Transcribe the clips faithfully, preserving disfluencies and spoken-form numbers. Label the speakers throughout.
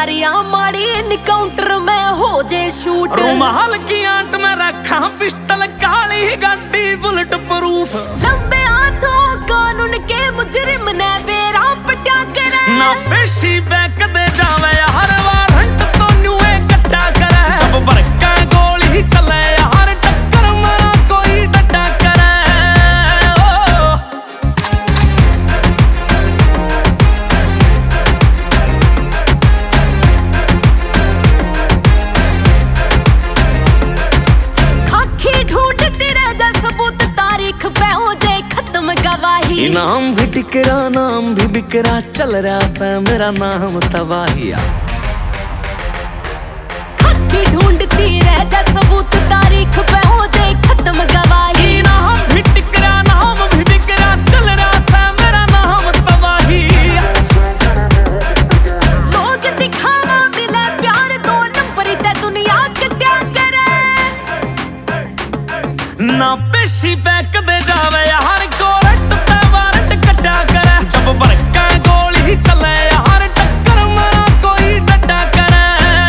Speaker 1: यारियां माड़ी इनकाउंटर में हो जे शूट।
Speaker 2: रुमाल की आंट में रखा पिस्टल काली गाड़ी बुलेट प्रूफ।
Speaker 1: लंबे हाथों कानून के मुजरिम ने बेरा पटा करे।
Speaker 2: ना पेशी बैक दे जावे हर वारंट तो न्यूए कट्टा करे। जब बरका गोली चले हर टक्कर मरा कोई डटा करे। इनाम भी टिकरा नाम भी बिकरा चल रहा सा मेरा नाम तबाहिया।
Speaker 1: खाकी ढूंढती रह जा सबूत तारीख पे हो दे खत्म गवाही।
Speaker 2: इनाम भी टिकरा नाम भी बिकरा चल रहा सा मेरा नाम तबाहिया।
Speaker 1: लोग दिखावा मिले प्यार दो नंबर ते दुनिया कट्या करे।
Speaker 2: ना पेशी बैक दे जावे हर कोरट बरका गोली चले हर टक्कर मरा कोई डटा करे।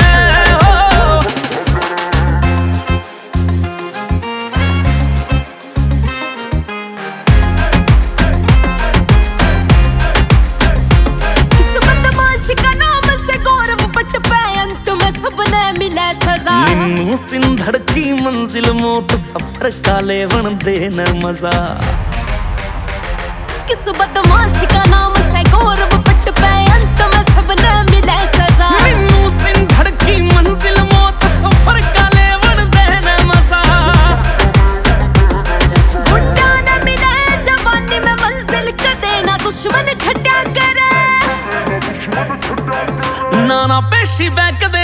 Speaker 1: इस बदमाश का नाम से गौरव पट पे अंत में सबने मिले सजा।
Speaker 2: निन्नू सिंधड़ की मंजिल मौत सफर काले वन देना मजा।
Speaker 1: किस बदमाश का नाम से गौरव पट पे अंत में सबने मिले सजा।
Speaker 2: निन्नू सिंधड़ की मंजिल मौत सफर काले वन देना मजा।
Speaker 1: गुंडा न मिले जवानी में मंजिल कर देना दुश्मन खट्टा करे।
Speaker 2: ना ना पेशी बैक